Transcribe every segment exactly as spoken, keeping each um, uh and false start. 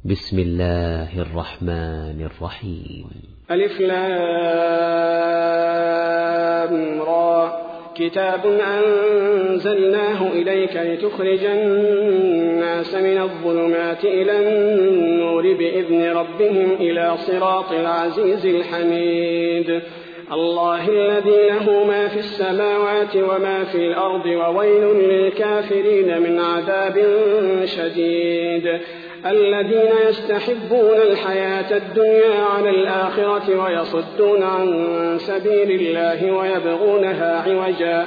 بسم الله الرحمن الرحيم. ألف لام را كتاب أنزلناه إليك لتخرج الناس من الظلمات إلى النور بإذن ربهم إلى صراط العزيز الحميد الله الذي له ما في السماوات وما في الأرض وويل للكافرين من عذاب شديد الذين يستحبون الحياة الدنيا على الآخرة ويصدون عن سبيل الله ويبغونها عوجا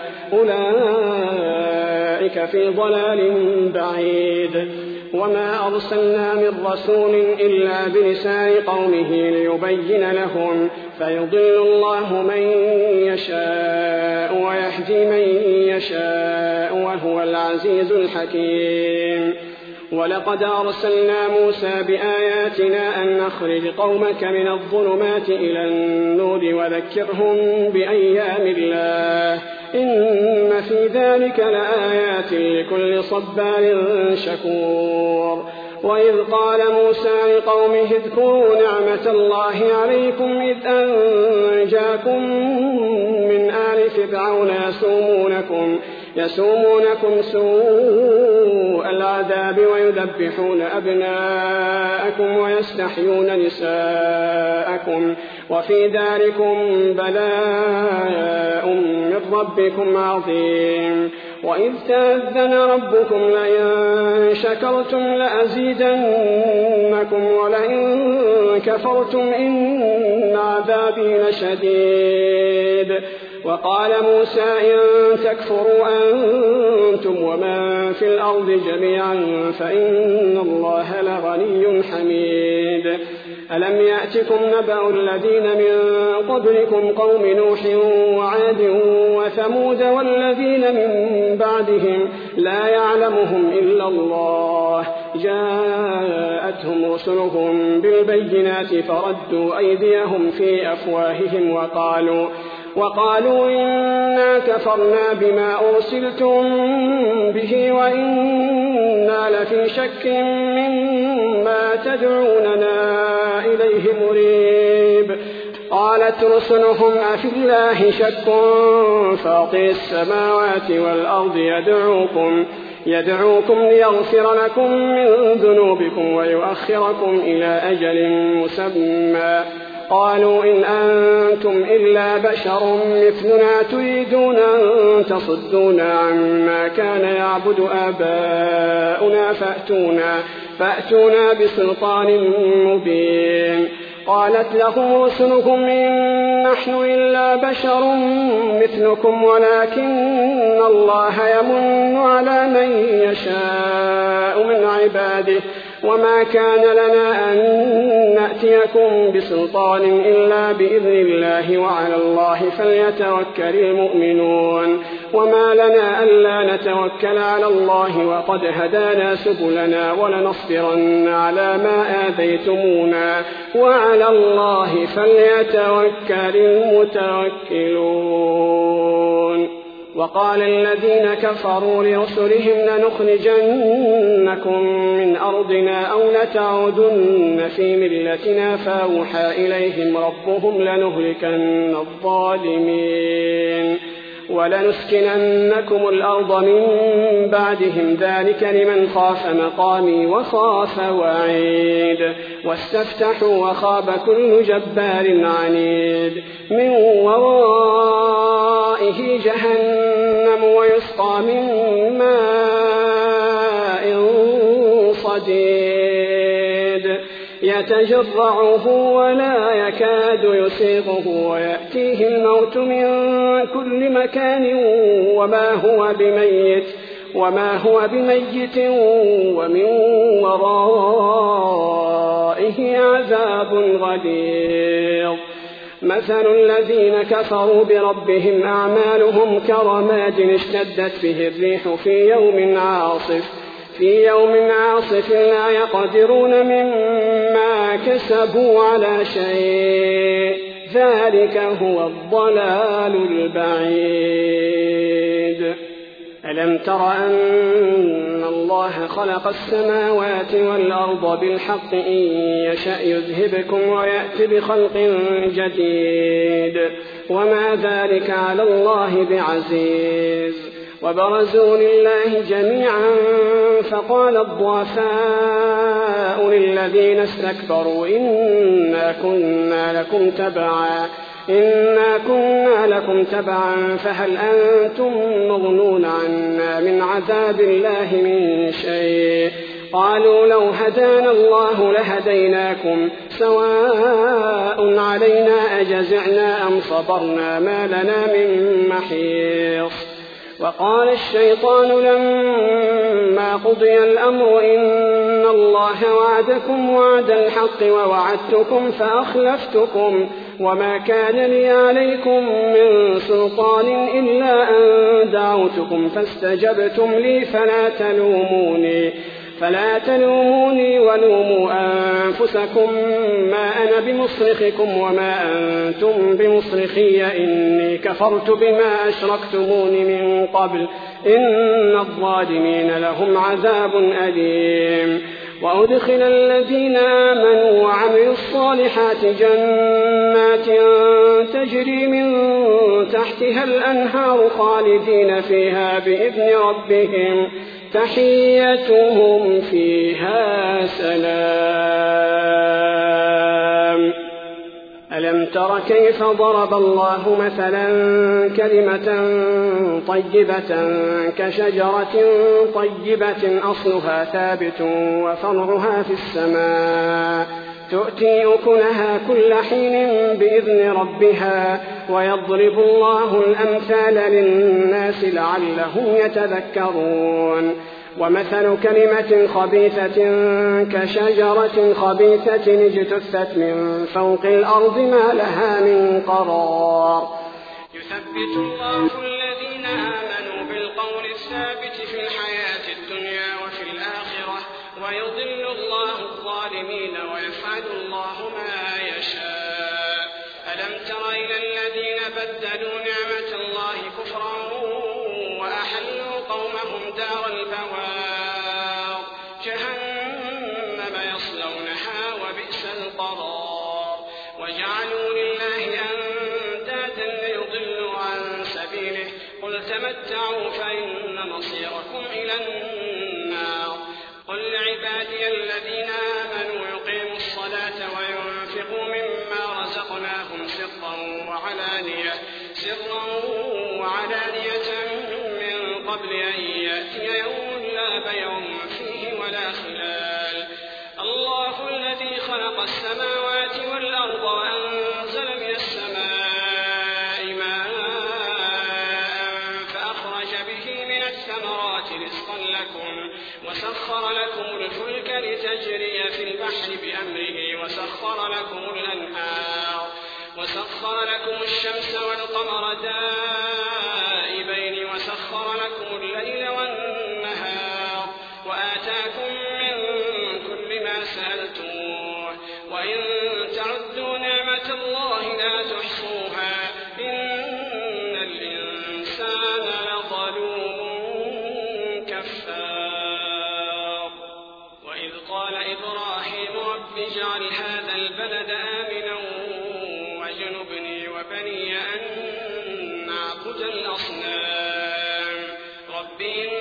أولئك في ضلال بعيد وما أرسلنا من رسول إلا بلسان قومه ليبين لهم فيضل الله من يشاء ويهدي من يشاء وهو العزيز الحكيم. ولقد أرسلنا موسى بآياتنا أن نخرج قومك من الظلمات إلى النور وذكرهم بأيام الله إن في ذلك لآيات لكل صبار شكور. وإذ قال موسى لقومه اذكروا نعمة الله عليكم إذ أنجاكم من آل فرعون يسومونكم يسومونكم سوء العذاب ويذبحون أبناءكم ويستحيون نساءكم وفي ذلكم بلاء من ربكم عظيم. وإذ تأذن ربكم لئن شكرتم لأزيدنكم ولئن كفرتم إن عذابي لشديد. وقال موسى إن تكفروا أنتم ومن في الأرض جميعا فإن الله لغني حميد. ألم يأتكم نبأ الذين من قبلكم قوم نوح وعاد وثمود والذين من بعدهم لا يعلمهم إلا الله جاءتهم رسلهم بالبينات فردوا أيديهم في أفواههم وقالوا وقالوا إنا كفرنا بما أرسلتم به وإنا لفي شك مما تدعوننا إليه مريب. قالت رسلهم أفي الله شك فاطر السماوات والأرض يدعوكم يدعوكم ليغفر لكم من ذنوبكم ويؤخركم إلى أجل مسمى. قالوا إن أنتم إلا بشر مثلنا تريدون أن تصدونا عما كان يعبد آباؤنا فأتونا, فأتونا بسلطان مبين. قالت لهم رسلهم إن نحن إلا بشر مثلكم ولكن الله يمن على من يشاء من عباده وما كان لنا أن نأتيكم بسلطان إلا بإذن الله وعلى الله فليتوكل المؤمنون. وما لنا ألا نتوكل على الله وقد هدانا سبلنا ولنصبرن على ما آذيتمونا وعلى الله فليتوكل المتوكلون. وقال الذين كفروا لرسلهم لنخرجنكم من أرضنا أو لتعودن في ملتنا فأوحى إليهم ربهم لنهلكن الظالمين ولنسكننكم الأرض من بعدهم ذلك لمن خاف مقامي وخاف وعيد. واستفتحوا وخاب كل جبار عنيد من ورائه جهنم ويسقى من ماء صديد يتجرعه ولا يكاد يسيغه ويأتيه الموت من كل مكان وما هو بميت وما هو بميت ومن ورائه عذاب غليظ. مثل الذين كفروا بربهم أعمالهم كرماد اشتدت به الريح في يوم عاصف في يوم عاصف لا يقدرون مما كسبوا على شيء ذلك هو الضلال البعيد. ألم تر أن الله خلق السماوات والأرض بالحق إن يشأ يذهبكم ويأتي بخلق جديد وما ذلك على الله بعزيز. وبرزوا لله جميعا فقال الضعفاء للذين استكبروا إنا كنا لكم تبعا إنا كنا لكم تبعا فهل أنتم مغنون عنا من عذاب الله من شيء. قالوا لو هدانا الله لهديناكم سواء علينا أجزعنا أم صبرنا ما لنا من محيص. وقال الشيطان لما قضي الأمر إن الله وعدكم وعد الحق ووعدتكم فأخلفتكم وما كان لي عليكم من سلطان إلا أن دعوتكم فاستجبتم لي فلا تلوموني فلا تلوموني ولوموا أنفسكم ما أنا بمصرخكم وما أنتم بمصرخي إني كفرت بما أشركتمون من قبل إن الظالمين لهم عذاب أليم. وأدخل الذين آمنوا وعملوا الصالحات جنات تجري من تحتها الأنهار خالدين فيها بإذن ربهم تحيتهم فيها سلام. ألم تر كيف ضرب الله مثلا كلمة طيبة كشجرة طيبة أصلها ثابت وفرعها في السماء تؤتي أكلها كل حين بإذن ربها ويضرب الله الأمثال للناس لعلهم يتذكرون. ومثل كلمة خبيثة كشجرة خبيثة اجتثت من فوق الأرض ما لها من قرار. يثبت الله الذين آمنوا بالقول الثابت في الحياة الدنيا وفي الآخرة ويضل الله الظالمين ويفعل الله ما يشاء. ألم تر إلى الذين بدلوا نعمة الله كفرا وأحلوا قومهم دار البوار جهنم يصلونها وبئس القرار. وجعلوا لله أندادا ليضلوا عن سبيله قل تمتعوا فإن مصيركم إلى النار. قل لعبادي الذين آمنوا يقيموا الصلاة وينفقوا مما رزقناهم سرا وعلانية سرا وعلانية من قبل أن يأتي يوم لا بيع فيه ولا خلال. الله الذي خلق السماوات والأرض وأنزل من السماء ماء فأخرج به من الثمرات رزقا لكم وسخر لكم الفلك لتجري في البحر بأمره وسخر لكم الأنهار وسخر لكم الشمس والقمر دائبين وسخر لكم الليل والنهار وآتاكم من كل ما سألتموه وإن تعدوا نعمة الله لا تحصوها إن الإنسان لظلوم كفار. وإذ قال إبراهيم رب اجعل هذا البلد آمنا واجنبني وبني أن نعبد الأصنام رب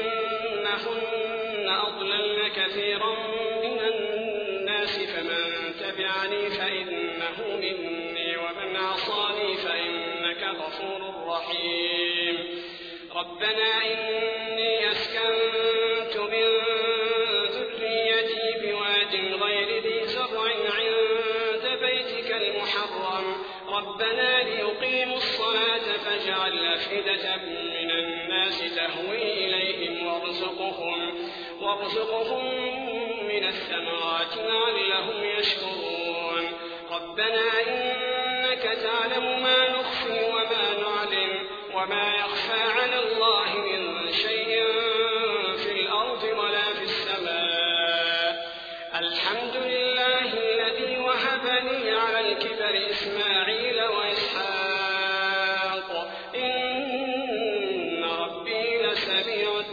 إنهن أضللن كثيرا من الناس فمن تبعني فإنه مني ومن عصاني فإنك غفور رحيم. ربنا إني أسكنت من ذريتي بواد غير ذي زرع عند بيتك المحرم ربنا ليقيموا الصلاة فاجعل أفئدة من الناس تهوي إليهم وارزقهم, وارزقهم من الثمرات لعلهم يشكرون. ربنا إنك تعلم ما نخفي وما نعلن وما يخفى على الله من شيء في الأرض ولا في السماء. الحمد لله الذي وهب لي على الكبر إسماعيل وإسحاق إن ربي لسميع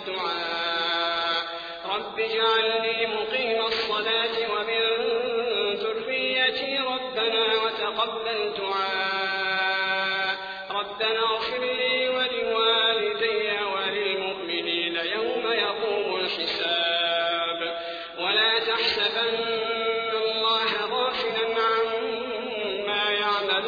والدعاء ربنا اغفر لي ولوالدي وللمؤمنين يوم يقوم الحساب ولا تحسبن الله غافلا عما يعمل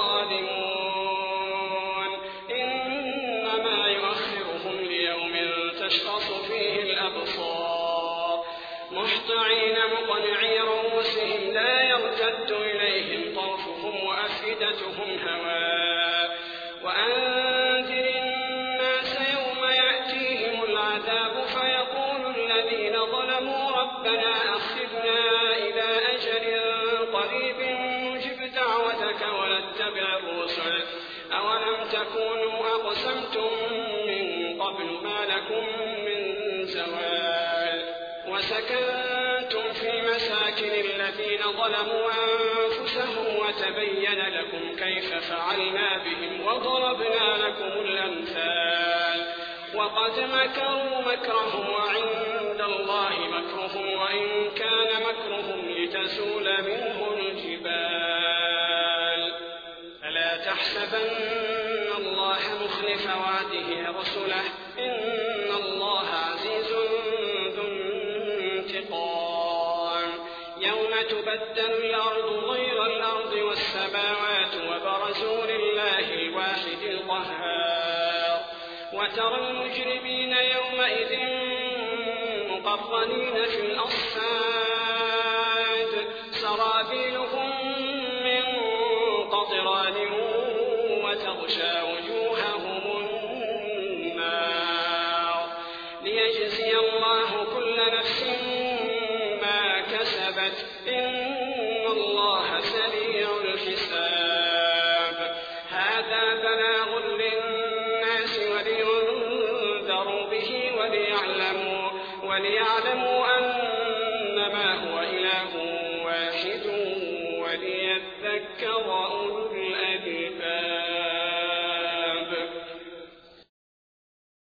الظالمون إنما يؤخرهم ليوم تشخص فيه الأبصار مهطعين مقنعي رؤوسهم لا يرتد إليهم طرفهم وأفئدتهم هواء وأنذر الناس يوم يأتيهم العذاب فيقول الذين ظلموا ربنا أخذنا إلى أجل قريب نجب دعوتك ونتبع الرسل أولم تكونوا أقسمتم من قبل ما لكم من زوال وسكنتم في مساكن الذين ظلموا أنفسهم وتبين لكم كيف فعلنا بهم وضربنا لكم الأمثال وقد مكروا مكرهم وعند الله مكرهم وإن كان مكرهم لتزول منه الجبال فلا تحسبن الله مخلف وعده رسله إن الله عزيز ذو انتقام يوم تبدل الأرض غير الأرض والسماوات وبرزوا لله الواحد القهار وترى المجرمين يومئذ مقرنين في الأصفاد سرابيلهم من قطران وتغشى وجوههم النار ليجزي الله كل نفس ما كسبت إن الله سريع الحساب هذا بلاغ للناس ولينذروا به وليعلموا, وليعلموا أنما هو إله واحد وليذكر أولو